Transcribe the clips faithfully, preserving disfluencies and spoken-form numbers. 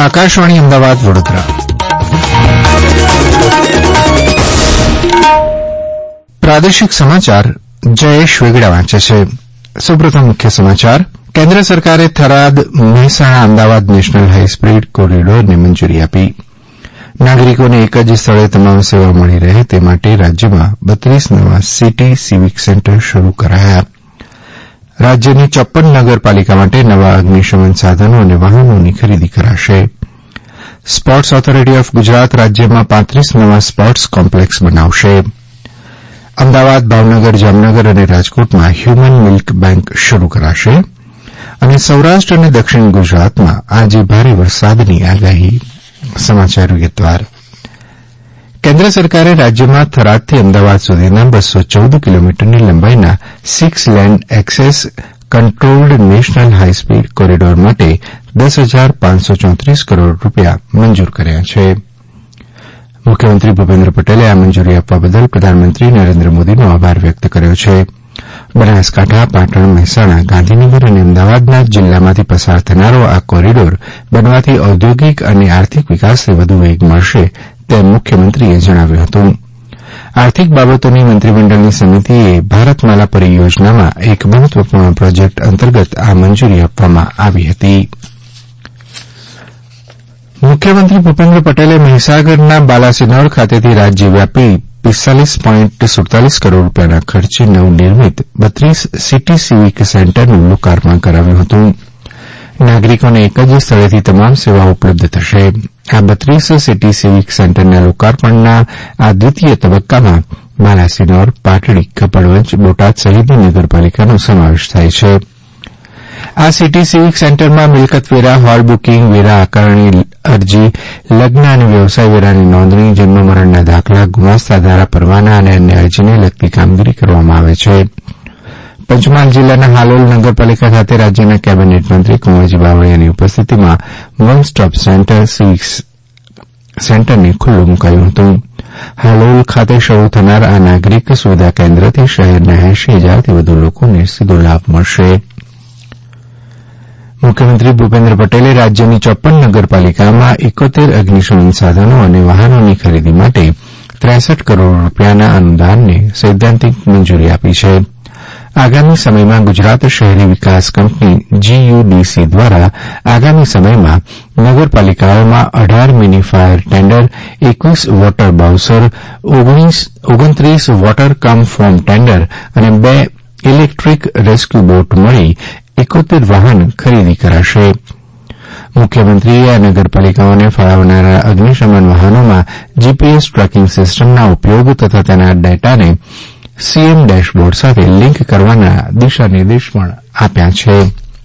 આકાશવાણી અમદાવાદ વડોદરા પ્રાદેશિક સમાચાર જયેશ વેગડા વાંચે છે. સુપ્રથમ મુખ્ય સમાચાર. કેન્દ્ર સરકારે થરાદ મહેસાણા અમદાવાદ નેશનલ હાઇસ્પીડ કોરીડોરને મંજૂરી આપી. નાગરિકોને એક જ સ્થળે તમામ સેવા મળી રહે તે માટે રાજ્યમાં બત્રીસ નવા સિટી સિવિક સેન્ટર શરૂ કરાયા. રાજ્યની ચોપ્પન નગરપાલિકા માટે નવા અગ્નિશમન સાધનો અને વાહનોની ખરીદી કરાશે. સ્પોર્ટ્સ ઓથોરિટી ઓફ ગુજરાત રાજ્યમાં પાંત્રીસ નવા સ્પોર્ટ્સ કોમ્પ્લેક્સ બનાવશે. અમદાવાદ, ભાવનગર, જામનગર અને રાજકોટમાં હ્યુમન મિલ્ક બેંક શરૂ કરાશે. અને સૌરાષ્ટ્ર અને દક્ષિણ ગુજરાતમાં આજે ભારે વરસાદની આગાહી. સમાચાર વિગતવાર. કેન્દ્ર સરકારે રાજ્યમાં થરાદથી અમદાવાદ સુધીના બસો ચૌદ કિલોમીટરની લંબાઈના six lane access controlled national high speed corridor માટે દસ હજાર પાંચસો ચોત્રીસ કરોડ રૂપિયા મંજૂર કર્યા છે. મુખ્યમંત્રી ભૂપેન્દ્ર પટેલે આ મંજૂરી આપવા બદલ પ્રધાનમંત્રી નરેન્દ્ર મોદીનો આભાર વ્યક્ત કર્યો છે. બનાસકાંઠા, પાટણ, મહેસાણા, ગાંધીનગર અને અમદાવાદના જિલ્લામાંથી પસાર થનારો આ કોરીડોર બનવાથી ઔદ્યોગિક અને આર્થિક વિકાસને વધુ વેગ મળશે તેમ મુખ્યમંત્રીએ જણાવ્યું હતું. આર્થિક બાબતોની મંત્રીમંડળની સમિતિએ ભારતમાલા પરિયોજનામાં એક મહત્વપૂર્ણ પ્રોજેક્ટ અંતર્ગત આ મંજૂરી આપવામાં આવી હતી. મુખ્યમંત્રી ભૂપેન્દ્ર પટેલે મહીસાગરના બાલાસિનોર ખાતેથી રાજ્યવ્યાપી પિસ્તાલીસ પોઈન્ટ સુડતાલીસ કરોડ રૂપિયાના ખર્ચે નવનિર્મિત બત્રીસ સિટી સિવિક સેન્ટરનું લોકાર્પણ કરાવ્યું હતું. નાગરિકોને એક જ સ્થળેથી તમામ સેવાઓ ઉપલબ્ધ થશે. આ બત્રીસ સિટી સિવિક સેન્ટરના લોકાર્પણના આ દ્વિતીય તબક્કામાં બાલાસિનોર, પાટડી, કપડવંજ, બોટાદ સહિતની નગરપાલિકાનો સમાવેશ થાય છે. આ સિટી સિવિક સેન્ટરમાં મિલકતવેરા, હોલ બુકિંગ, વેરા આકારણી અરજી, લગ્ન અને વ્યવસાય વેરાની નોંધણી, જન્મ મરણના દાખલા, ગુમાસ્તા ધારા પરવાના અને અન્ય અરજીને લગતી કામગીરી કરવામાં આવે છે. પંચમહાલ જિલ્લાના હાલોલ નગરપાલિકા ખાતે રાજ્યના કેબિનેટ મંત્રી કુંવરજી બાવળિયાની ઉપસ્થિતિમાં વન સ્ટોપ સેન્ટર સિવિક સેન્ટરને ખુલ્લું મુકાયું હતું. હાલોલ ખાતે શરૂ થનાર આ નાગરિક સુવિધા કેન્દ્રથી શહેરના એંશી હજારથી વધુ લોકોને સીધો લાભ મળશે. મુખ્યમંત્રી ભૂપેન્દ્ર પટેલે રાજ્યની ચોપ્પન નગરપાલિકામાં એકોતેર અગ્નિશમન સાધનો અને વાહનોની ખરીદી માટે ત્રેસઠ કરોડ રૂપિયાના અનુદાનને સૈદ્ધાંતિક મંજૂરી આપી છે. આગામી સમયમાં ગુજરાત શહેરી વિકાસ કંપની જીયુડીસી દ્વારા આગામી સમયમાં નગરપાલિકાઓમાં અઢાર મિની ફાયર ટેન્ડર, એકવીસ વોટર બાઉસર, ઓગણત્રીસ વોટર કમ ફોમ ટેન્ડર અને બે ઇલેક્ટ્રીક રેસ્ક્યુ બોટ મળી એકોતેર વાહન ખરીદી કરાશે. મુખ્યમંત્રીએ આ નગરપાલિકાઓને ફાળવનારા અગ્નિશમન વાહનોમાં જીપીએસ ટ્રેકિંગ સિસ્ટમના ઉપયોગ તથા તેના ડેટાને સીએમ ડેશબોર્ડ સાથે લિંક કરવાના દિશાનિર્દેશ પણ આપ્યા છે.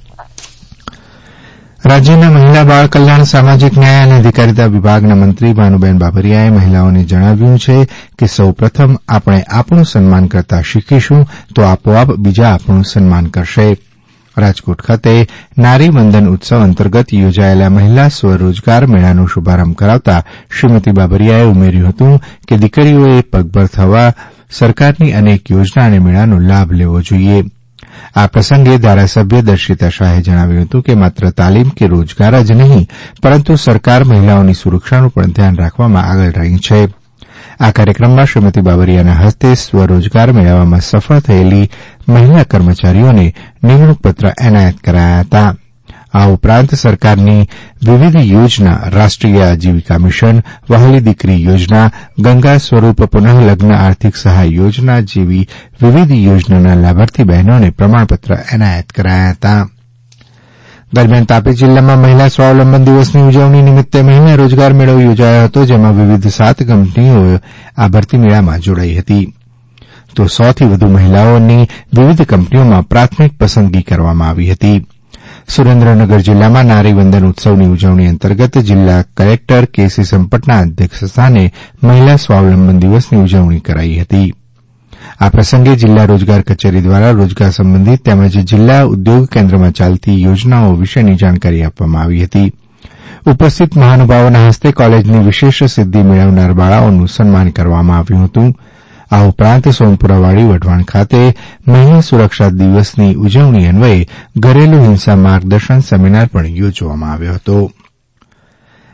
રાજ્યના મહિલા બાળ કલ્યાણ, સામાજિક ન્યાય અને અધિકારીતા વિભાગના મંત્રી ભાનુબેન બાબરિયાએ મહિલાઓને જણાવ્યું છે કે સૌ પ્રથમ આપણે આપણું સન્માન કરતા શીખીશું તો આપોઆપ બીજા આપણું સન્માન કરશે. રાજકોટ ખાતે નારી વંદન ઉત્સવ અંતર્ગત યોજાયેલા મહિલા સ્વરોજગાર મેળાનો શુભારંભ કરાવતા શ્રીમતી બાબરિયાએ ઉમેર્યું હતું કે દીકરીઓએ પગભર થવા સરકારની અનેક યોજના અને મેળાનો લાભ લેવો જોઈએ. આ પ્રસંગે ધારાસભ્ય દર્શિતા શાહે જણાવ્યું હતું કે માત્ર તાલીમ કે રોજગાર જ નહીં પરંતુ સરકાર મહિલાઓની સુરક્ષાનું પણ ધ્યાન રાખવામાં આગળ રહી છે. આ કાર્યક્રમમાં શ્રીમતી બાબરિયાના હસ્તે સ્વરોજગાર મેળવવામાં સફળ થયેલી મહિલા કર્મચારીઓને નિમણૂક પત્ર એનાયત કરાયા હતા. આ ઉપરાંત સરકારની વિવિધ યોજના, રાષ્ટ્રીય આજીવિકા મિશન, વહાલી દીકરી યોજના, ગંગા સ્વરૂપ પુનઃલગ્ન આર્થિક સહાય યોજના જેવી વિવિધ યોજનાના લાભાર્થી બહેનોને પ્રમાણપત્ર એનાયત કરાયા હતા. દરમિયાન તાપી જિલ્લામાં મહિલા સ્વાવલંબન દિવસની ઉજવણી નિમિત્તે મહિલા રોજગાર મેળો યોજાયો હતો, જેમાં વિવિધ સાત કંપનીઓ આ ભરતી મેળામાં જોડાઈ હતી. તો સોથી વધુ મહિલાઓની વિવિધ કંપનીઓમાં પ્રાથમિક પસંદગી કરવામાં આવી હતી. સુરેન્દ્રનગર જિલ્લામાં નારી વંદન ઉત્સવની ઉજવણી અંતર્ગત જિલ્લા કલેક્ટર કેસી સંપટના અધ્યક્ષસ્થાને મહિલા સ્વાવલંબન દિવસની ઉજવણી કરાઈ હતી. આ પ્રસંગે જિલ્લા રોજગાર કચેરી દ્વારા રોજગાર સંબંધિત તેમજ જિલ્લા ઉદ્યોગ કેન્દ્રમાં ચાલતી યોજનાઓ વિશેની જાણકારી આપવામાં આવી હતી. ઉપસ્થિત મહાનુભાવોના હસ્તે કોલેજની વિશેષ સિદ્ધિ મેળવનાર બાળાઓનું સન્માન કરવામાં આવ્યું હતું. આ ઉપરાંત સોમપુરાવાડી વઢવાણ ખાતે મહિલા સુરક્ષા દિવસની ઉજવણી અન્વયે ઘરેલુ હિંસા માર્ગદર્શન સેમિનાર પણ યોજવામાં આવ્યો હતો.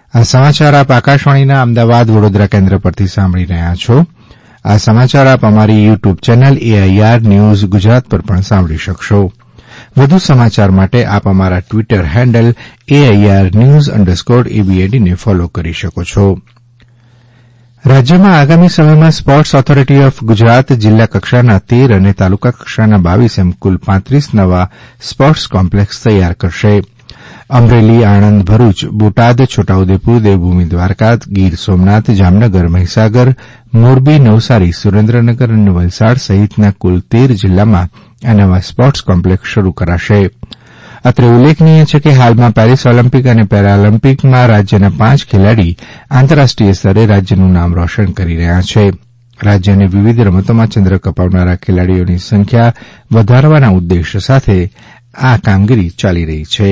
આ સમાચાર આપ આકાશવાણીના અમદાવાદ વડોદરા કેન્દ્ર પરથી સાંભળી રહ્યા છો. આ સમાચાર આપ અમારી YouTube channel AIR news Gujarat પર પણ સાંભળી શકશો. વધુ સમાચાર માટે આપ અમારા Twitter handle AIR news underscore એબીએડીને ફોલો કરી શકો છો. રાજ્યમાં આગામી સમયમાં સ્પોર્ટ્સ ઓથોરિટી ઓફ ગુજરાત જિલ્લા કક્ષાના તેર અને તાલુકા કક્ષાના બાવીસ એમ કુલ પાંત્રીસ નવા સ્પોર્ટ્સ કોમ્પ્લેક્સ તૈયાર કરશે. અમરેલી, આણંદ, ભરૂચ, બોટાદ, છોટાઉદેપુર, દેવભૂમિ દ્વારકા, ગીર સોમનાથ, જામનગર, મહીસાગર, મોરબી, નવસારી, સુરેન્દ્રનગર અને વલસાડ સહિતના કુલ તેર જિલ્લામાં આ નવા સ્પોર્ટ્સ કોમ્પ્લેક્સ શરૂ કરાશે. અત્રે ઉલ્લેખનીય છે કે હાલમાં પેરિસ ઓલિમ્પિક અને પેરાઓલિમ્પિકમાં રાજ્યના પાંચ ખેલાડી આંતરરાષ્ટ્રીય સ્તરે રાજ્યનું નામ રોશન કરી રહ્યા છે. રાજ્યને વિવિધ રમતોમાં ચંદ્રક અપાવનારા ખેલાડીઓની સંખ્યા વધારવાના ઉદ્દેશ સાથે આ કામગીરી ચાલી રહી છે.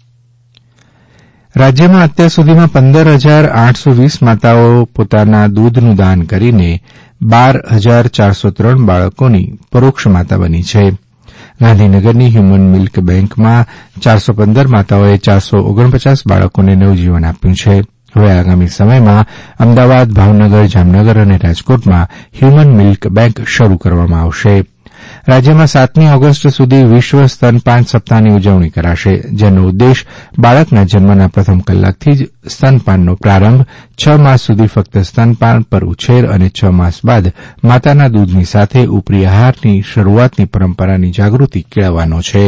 રાજ્યમાં અત્યાર સુધીમાં પંદર હજાર આઠસો વીસ માતાઓ પોતાના દૂધનું દાન કરીને બાર હજાર ચારસો ત્રણ બાળકોની પરોક્ષ માતા બની છે. ગાંધીનગરની હ્યુમન મિલ્ક બેંકમાં ચારસો પંદર માતાઓએ ચારસો ઓગણપચાસ બાળકોને નવજીવન આપ્યું છે. હવે આગામી સમયમાં અમદાવાદ, ભાવનગર, જામનગર અને રાજકોટમાં હ્યુમન મિલ્ક બેંક શરૂ કરવામાં આવશે. રાજ્યમાં સાતમી ઓગસ્ટ સુધી વિશ્વ સ્તનપાન સપ્તાહની ઉજવણી કરાશે, જેનો ઉદ્દેશ બાળકના જન્મના પ્રથમ કલાકથી જ સ્તનપાનનો પ્રારંભ, છ માસ સુધી ફક્ત સ્તનપાન પર ઉછેર અને છ માસ બાદ માતાના દૂધની સાથે ઉપરી આહારની શરૂઆતની પરંપરાની જાગૃતિ કેળવવાનો છે.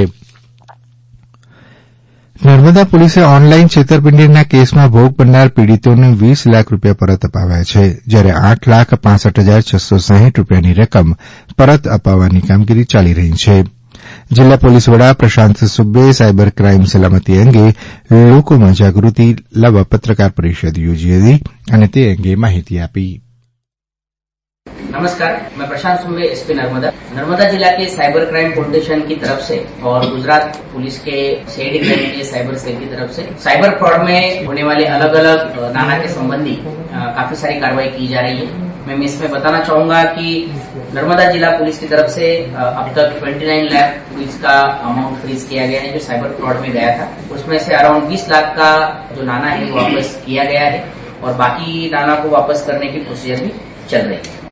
નર્મદા પોલીસે ઓનલાઇન છેતરપિંડીના કેસમાં ભોગ બનનાર પીડિતોને વીસ લાખ રૂપિયા પરત અપાવ્યા છે, જ્યારે આઠ લાખ પાંસઠ હજાર છસો સાહીઠ રૂપિયાની રકમ પરત અપાવવાની કામગીરી ચાલી રહી છે. જિલ્લા પોલીસ વડા પ્રશાંત સુબ્બે સાયબર ક્રાઇમ સલામતી અંગે લોકોમાં જાગૃતિ લાવવા પત્રકાર પરિષદ યોજી હતી અને તે અંગે માહિતી આપી. नमस्कार, मैं प्रशांत सुम्बे, एसपी नर्मदा. नर्मदा जिला के साइबर क्राइम फाउंडेशन की तरफ से और गुजरात पुलिस के सीआईडी क्राइम के साइबर सेल की तरफ से साइबर फ्रॉड में होने वाले अलग अलग नाना के संबंधी काफी सारी कार्रवाई की जा रही है. मैं इसमें बताना चाहूंगा कि नर्मदा जिला पुलिस की तरफ से अब तक उनतीस लाख पुलिस का अमाउंट फ्रीज किया गया है जो साइबर फ्रॉड में गया था. उसमें से अराउंड बीस लाख का जो नाना है वो वापस किया गया है और बाकी नाना को वापस करने की प्रोसीजर भी चल रही है.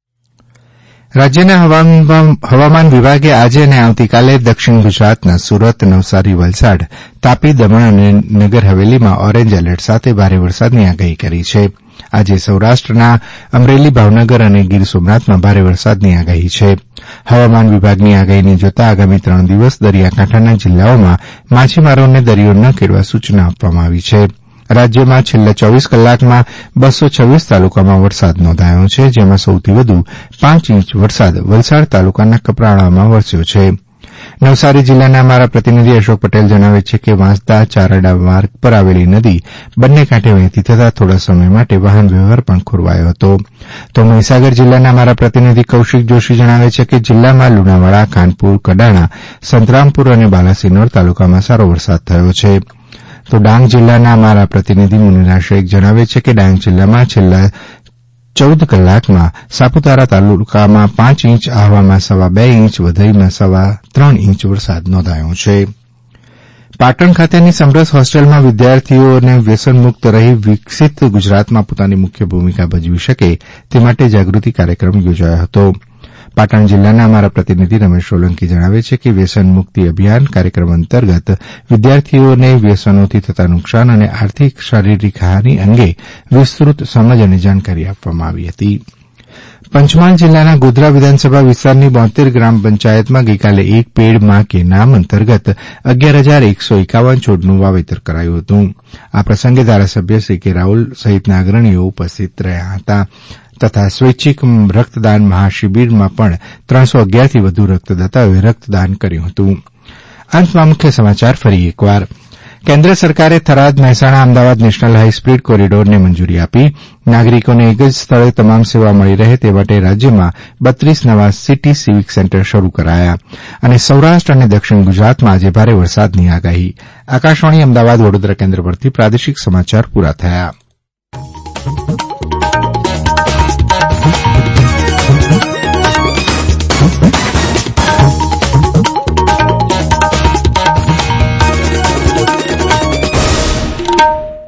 રાજ્યના હવામાન વિભાગે આજે અને આવતીકાલે દક્ષિણ ગુજરાતના સુરત, નવસારી, વલસાડ, તાપી, દમણ અને નગર હવેલીમાં ઓરેન્જ એલર્ટ સાથે ભારે વરસાદની આગાહી કરી છે. આજે સૌરાષ્ટ્રના અમરેલી, ભાવનગર અને ગીર સોમનાથમાં ભારે વરસાદની આગાહી છે. હવામાન વિભાગની આગાહીને જોતા આગામી ત્રણ દિવસ દરિયાકાંઠાના જિલ્લાઓમાં માછીમારોને દરિયો ન ખેડવા સૂચના આપવામાં આવી છે. રાજ્યમાં છેલ્લા ચોવીસ કલાકમાં બસો છવ્વીસ તાલુકામાં વરસાદ નોંધાયો છે, જેમાં સૌથી વધુ પાંચ ઇંચ વરસાદ વલસાડ તાલુકાના કપરાણામાં વરસ્યો છે. નવસારી જિલ્લાના અમારા પ્રતિનિધિ અશોક પટેલ જણાવે છે કે વાંસદા ચારડા માર્ગ પર આવેલી નદી બંને કાંઠે વહેતી થતાં થોડા સમય માટે વાહન વ્યવહાર પણ ખોરવાયો હતો. તો મહીસાગર જિલ્લાના અમારા પ્રતિનિધિ કૌશિક જોશી જણાવે છે કે જિલ્લામાં લુણાવાડા, ખાનપુર, કડાણા, સંતરામપુર અને બાલાસિનોર તાલુકામાં સારો વરસાદ થયો છે. તો ડાંગ જિલ્લાના અમારા પ્રતિનિધિ મુનિરા શેખ જણાવે છે કે ડાંગ જિલ્લામાં છેલ્લા ચૌદ કલાકમાં સાપુતારા તાલુકામાં પાંચ ઇંચ, આહવામાં સવા બે ઇંચ, વધઈમાં સવા ત્રણ ઇંચ વરસાદ નોંધાયો છે. પાટણ ખાતેની સમરસ હોસ્ટેલમાં વિદ્યાર્થીઓને વ્યસનમુક્ત રહી વિકસિત ગુજરાતમાં પોતાની મુખ્ય ભૂમિકા ભજવી શકે તે માટે જાગૃતિ કાર્યક્રમ યોજાયો હતો. પાટણ જિલ્લાના અમારા પ્રતિનિધિ રમેશ સોલંકી જણાવે છે કે વ્યસન મુક્તિ અભિયાન કાર્યક્રમ અંતર્ગત વિદ્યાર્થીઓને વ્યસનોથી થતા નુકસાન અને આર્થિક શારીરિક હાનિ અંગે વિસ્તૃત સમજ અને જાણકારી આપવામાં આવી હતી. પંચમહાલ જિલ્લાના ગોધરા વિધાનસભા વિસ્તારની બોતેર ગ્રામ પંચાયતમાં ગઇકાલે એક પેડ માં કે નામ અંતર્ગત અગિયાર હજાર એકસો એકાવન છોડનું વાવેતર કરાયું હતું. આ પ્રસંગે ધારાસભ્ય સી કે રાહુલ સહિતના અગ્રણીઓ ઉપસ્થિત રહ્યા હતા તથા સ્વૈચ્છિક રક્તદાન મહાશિબિરમાં પણ ત્રણસો અગિયારથી વધુ રક્તદાતાઓએ રક્તદાન કર્યું હતું. અંતમાં મુખ્ય સમાચાર ફરી એકવાર. કેન્દ્ર સરકારે થરાદ, મહેસાણા, અમદાવાદ નેશનલ હાઇસ્પીડ કોરીડોરને મંજૂરી આપી. નાગરિકોને એક જ સ્થળે તમામ સેવા મળી રહે તે માટે રાજ્યમાં બત્રીસ નવા સિટી સિવિક સેન્ટર શરૂ કરાયા. અને સૌરાષ્ટ્ર અને દક્ષિણ ગુજરાતમાં આજે ભારે વરસાદની આગાહી. આકાશવાણી અમદાવાદ વડોદરા કેન્દ્ર પરથી પ્રાદેશિક સમાચાર પૂરા થયા.